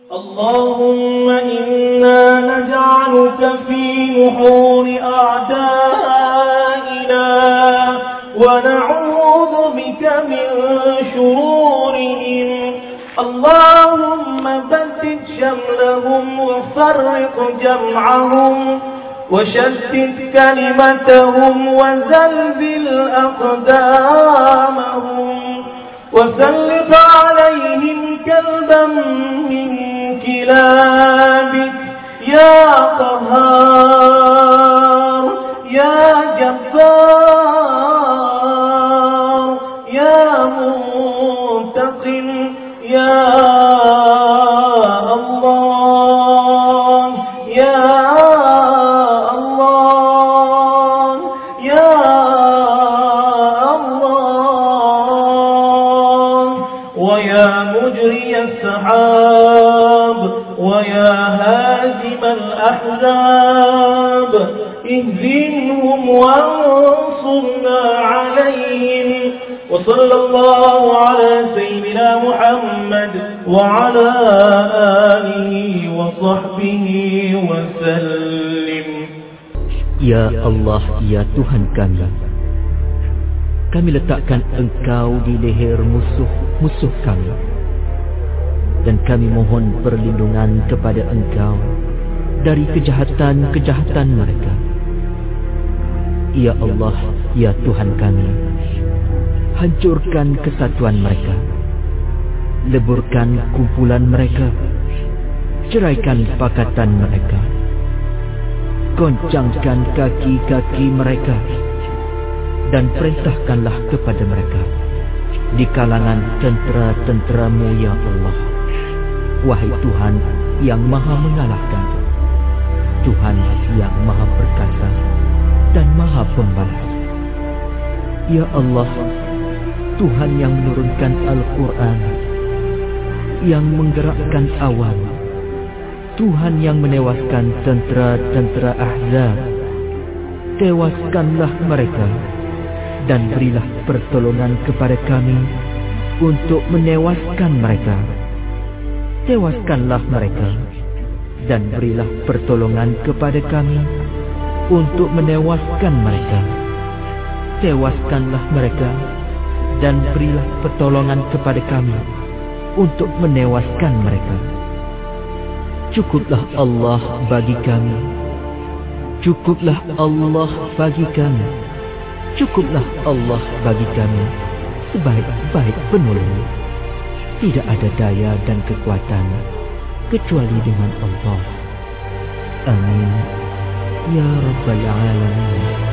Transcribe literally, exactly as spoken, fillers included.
اللهم إنا نجعلك في نحور أعدائنا ونعوذ بك من شرورهم. اللهم بدد شملهم وفرق جمعهم وشتت كلمتهم وزلزل أقدامهم وسلط عليهم كلبا من كلابك يا قهار يا جبار يا منتقم يا الله يا الله يا الله ويا مجري السحاب ويا هازم الأحزاب اهزمهم وانصرنا عليهم. وصلى الله على سيدنا محمد وعلى آله وصحبه وسلم. Ya Allah, ya Tuhan kami, kami letakkan Engkau di leher musuh-musuh kami, dan kami mohon perlindungan kepada Engkau dari kejahatan-kejahatan mereka. Ya Allah, ya Tuhan kami, hancurkan kesatuan mereka, leburkan kumpulan mereka, ceraikan pakatan mereka, goncangkan kaki-kaki mereka, dan perintahkanlah kepada mereka di kalangan tentera-tenteramu ya Allah. Wahai Tuhan yang maha mengalahkan, Tuhan yang maha perkasa dan maha pembalas. Ya Allah, Tuhan yang menurunkan Al-Quran, yang menggerakkan awan, Tuhan yang menewaskan tentera-tentera Ahzab, tewaskanlah mereka dan berilah pertolongan kepada kami untuk menewaskan mereka. Tewaskanlah mereka dan berilah pertolongan kepada kami untuk menewaskan mereka. Tewaskanlah mereka dan berilah pertolongan kepada kami untuk menewaskan mereka. Cukuplah Allah bagi kami, cukuplah Allah bagi kami, cukuplah Allah bagi kami sebaik-baik penolong. Tidak ada daya dan kekuatan kecuali dengan Allah. Amin ya Rabbal Alamin.